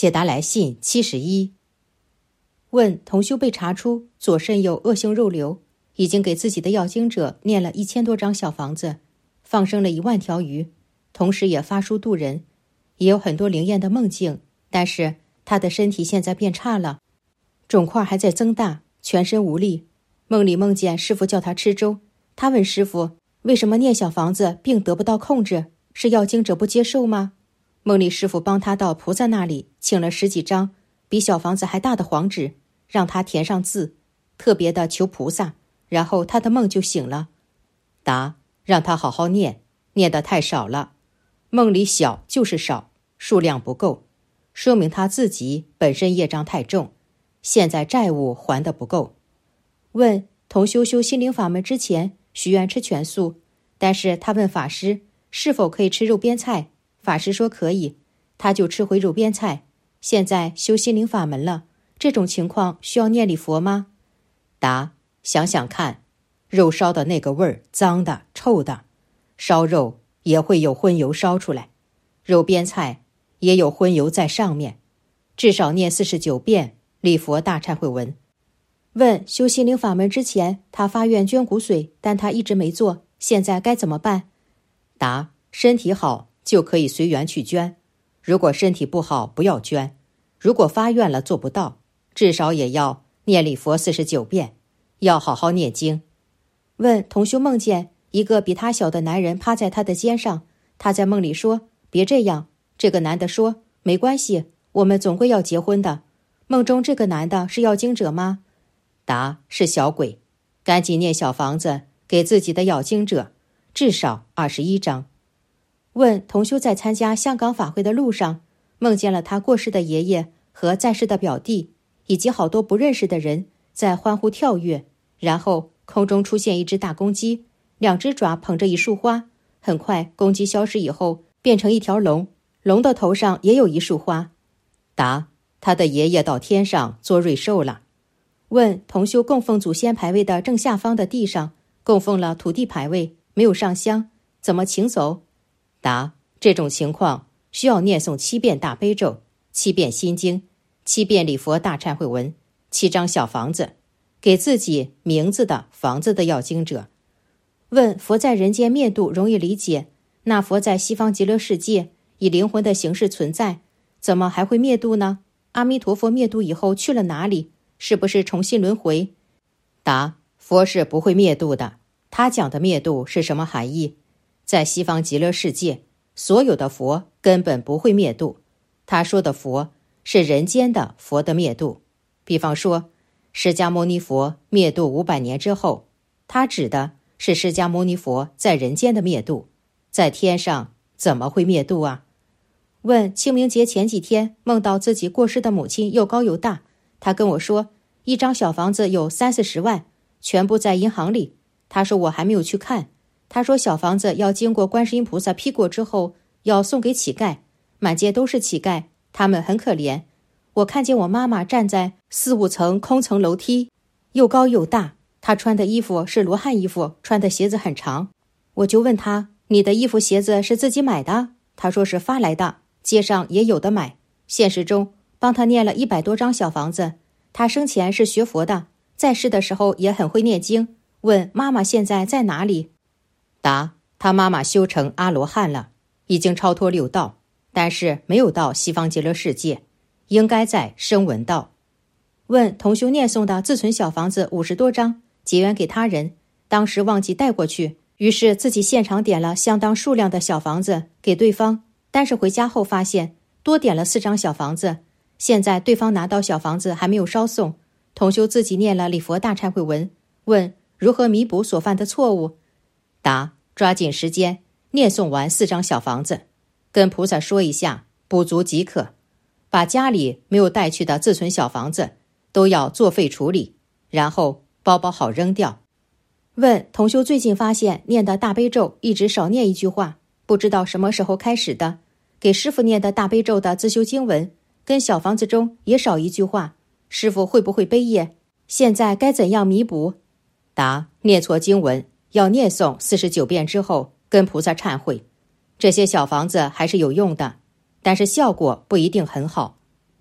解答来信71。问同修被查出左肾有恶性肉瘤，已经给自己的要经者念了1000多张小房子，放生了1万条鱼，同时也发书度人，也有很多灵验的梦境，但是他的身体现在变差了，肿块还在增大，全身无力。梦里梦见师父叫他吃粥，他问师父为什么念小房子并得不到控制，是要经者不接受吗？梦里师父帮他到菩萨那里请了10几张比小房子还大的黄纸，让他填上字，特别的求菩萨，然后他的梦就醒了。答：让他好好念，念得太少了。梦里小就是少，数量不够，说明他自己本身业障太重，现在债务还得不够。问同修修心灵法门之前许愿吃全素，但是他问法师是否可以吃肉边菜，法师说可以，他就吃回肉边菜。现在修心灵法门了，这种情况需要念礼佛吗？答：想想看，肉烧的那个味儿脏的臭的，烧肉也会有荤油烧出来，肉边菜也有荤油在上面，至少念49遍礼佛大忏悔文。问修心灵法门之前他发愿捐骨髓，但他一直没做，现在该怎么办？答：身体好就可以随缘去捐，如果身体不好不要捐，如果发愿了做不到，至少也要念礼佛49遍，要好好念经。问同修梦见一个比他小的男人趴在他的肩上，他在梦里说别这样，这个男的说没关系，我们总归要结婚的。梦中这个男的是要经者吗？答：是小鬼，赶紧念小房子给自己的要经者，至少21张。问同修在参加香港法会的路上，梦见了他过世的爷爷和在世的表弟，以及好多不认识的人在欢呼跳跃，然后空中出现一只大公鸡，2只爪捧着一束花，很快公鸡消失以后变成一条龙，龙的头上也有一束花。答：他的爷爷到天上做瑞兽了。问同修供奉祖先牌位的正下方的地上供奉了土地牌位，没有上香，怎么请走？答：这种情况需要念诵7遍大悲咒，7遍心经，7遍礼佛大忏悔文，7张小房子，给自己名字的房子的要经者。问佛在人间灭度容易理解，那佛在西方极乐世界以灵魂的形式存在，怎么还会灭度呢？阿弥陀佛灭度以后去了哪里？是不是重新轮回？答：佛是不会灭度的，他讲的灭度是什么含义？在西方极乐世界，所有的佛根本不会灭度，他说的佛是人间的佛的灭度。比方说释迦牟尼佛灭度500年之后，他指的是释迦牟尼佛在人间的灭度，在天上怎么会灭度啊？问清明节前几天梦到自己过世的母亲又高又大，他跟我说1张小房子有30-40万，全部在银行里。他说我还没有去看，他说小房子要经过观世音菩萨批过之后要送给乞丐，满街都是乞丐，他们很可怜。我看见我妈妈站在4-5层空层楼梯，又高又大，她穿的衣服是罗汉衣服，穿的鞋子很长。我就问她，你的衣服鞋子是自己买的？她说是发来的，街上也有的买。现实中帮她念了100多张小房子，她生前是学佛的，在世的时候也很会念经。问妈妈现在在哪里？答：她妈妈修成阿罗汉了，已经超脱6道，但是没有到西方极乐世界，应该在声闻道。问同修念诵的自存小房子50多张，结缘给他人，当时忘记带过去，于是自己现场点了相当数量的小房子给对方，但是回家后发现多点了4张小房子，现在对方拿到小房子还没有烧送，同修自己念了礼佛大忏悔文。问如何弥补所犯的错误？答：抓紧时间念诵完4张小房子，跟菩萨说一下，补足即可。把家里没有带去的自存小房子都要作废处理，然后包好扔掉。问同修最近发现念的大悲咒一直少念一句话，不知道什么时候开始的，给师父念的大悲咒的自修经文跟小房子中也少一句话，师父会不会背业？现在该怎样弥补？答：念错经文要念诵49遍之后跟菩萨忏悔，这些小房子还是有用的，但是效果不一定很好。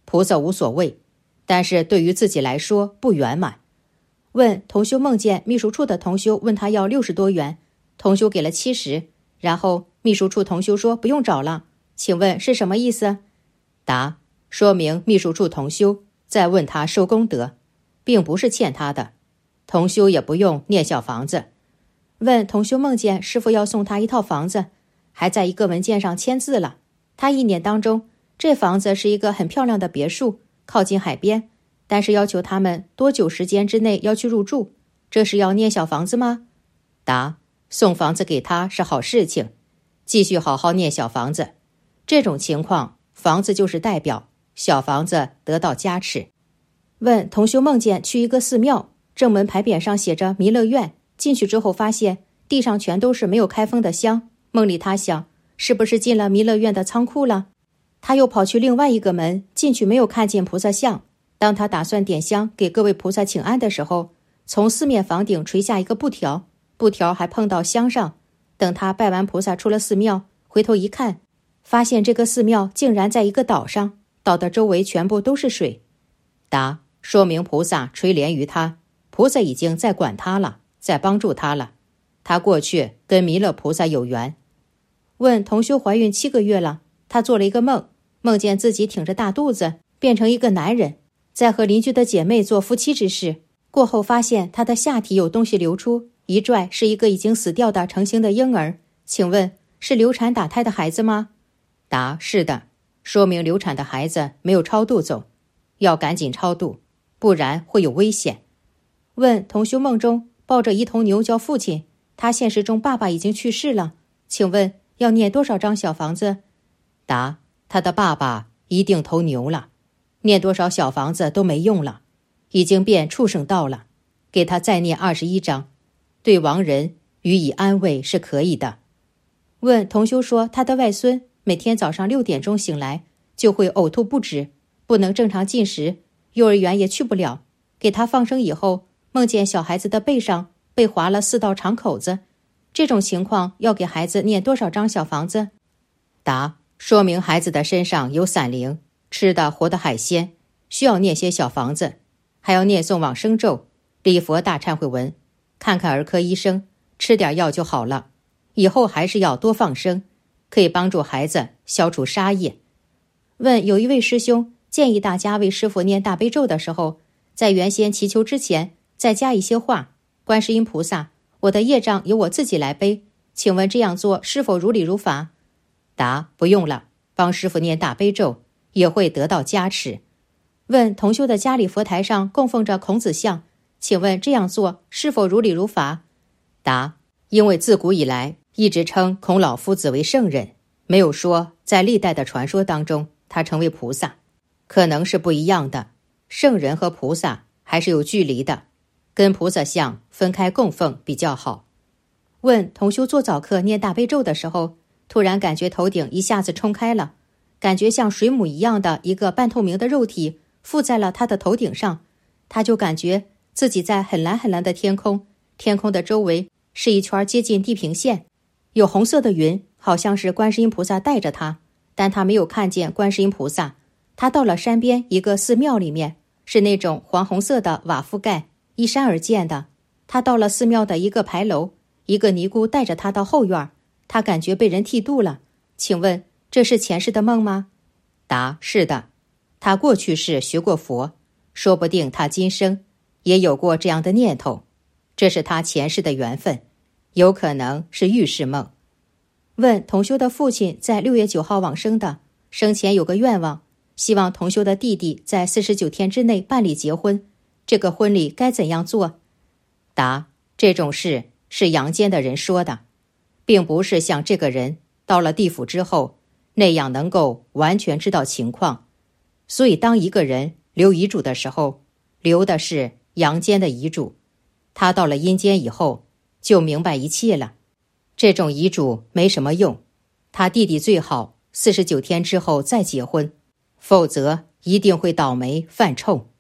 菩萨无所谓，但是对于自己来说不圆满。问同修梦见秘书处的同修问他要60多元，同修给了70，然后秘书处同修说不用找了，请问是什么意思？答：说明秘书处同修在问他收功德，并不是欠他的，同修也不用念小房子。问同修梦见师父要送他一套房子，还在一个文件上签字了，他意念当中这房子是一个很漂亮的别墅，靠近海边，但是要求他们多久时间之内要去入住，这是要念小房子吗？答：送房子给他是好事情，继续好好念小房子。这种情况，房子就是代表小房子得到加持。问同修梦见去一个寺庙，正门牌匾上写着弥勒院，进去之后发现地上全都是没有开封的香，梦里他想是不是进了弥勒院的仓库了？他又跑去另外一个门，进去没有看见菩萨像。当他打算点香给各位菩萨请安的时候，从四面房顶垂下一个布条，布条还碰到香上。等他拜完菩萨出了寺庙，回头一看，发现这个寺庙竟然在一个岛上，岛的周围全部都是水。答：说明菩萨垂怜于他，菩萨已经在管他了，在帮助他了，他过去跟弥勒菩萨有缘。问同修怀孕7个月了，她做了一个梦，梦见自己挺着大肚子变成一个男人，在和邻居的姐妹做夫妻之事，过后发现她的下体有东西流出，一拽是一个已经死掉的成型的婴儿，请问是流产打胎的孩子吗？答：是的，说明流产的孩子没有超度走，要赶紧超度，不然会有危险。问同修梦中抱着一头牛叫父亲，他现实中爸爸已经去世了，请问要念多少张小房子？答：他的爸爸一定投牛了，念多少小房子都没用了，已经变畜生道了，给他再念21张，对亡人予以安慰是可以的。问同修说他的外孙每天早上6点钟醒来就会呕吐不止，不能正常进食，幼儿园也去不了，给他放生以后梦见小孩子的背上被划了4道长口子，这种情况要给孩子念多少张小房子？答：说明孩子的身上有散灵，吃的活的海鲜，需要念些小房子，还要念诵往生咒，礼佛大忏悔文，看看儿科医生，吃点药就好了，以后还是要多放生，可以帮助孩子消除杀业。问有一位师兄建议大家为师父念大悲咒的时候，在原先祈求之前再加一些话：观世音菩萨，我的业障由我自己来背，请问这样做是否如理如法？答：不用了，帮师父念大悲咒也会得到加持。问同修的家里佛台上供奉着孔子像，请问这样做是否如理如法？答：因为自古以来一直称孔老夫子为圣人，没有说在历代的传说当中他成为菩萨，可能是不一样的，圣人和菩萨还是有距离的，跟菩萨像分开供奉比较好。问同修做早课念大悲咒的时候，突然感觉头顶一下子冲开了，感觉像水母一样的一个半透明的肉体附在了他的头顶上，他就感觉自己在很蓝很蓝的天空，天空的周围是一圈接近地平线，有红色的云，好像是观世音菩萨带着他，但他没有看见观世音菩萨。他到了山边一个寺庙里面，是那种黄红色的瓦覆盖，依山而建的。他到了寺庙的一个牌楼，一个尼姑带着他到后院，他感觉被人剃度了，请问这是前世的梦吗？答：是的，他过去世学过佛，说不定他今生也有过这样的念头，这是他前世的缘分，有可能是预示梦。问同修的父亲在6月9号往生的，生前有个愿望，希望同修的弟弟在49天之内办理结婚，这个婚礼该怎样做？答：这种事是阳间的人说的，并不是像这个人到了地府之后那样能够完全知道情况，所以当一个人留遗嘱的时候，留的是阳间的遗嘱，他到了阴间以后就明白一切了。这种遗嘱没什么用，他弟弟最好49天之后再结婚，否则一定会倒霉犯冲。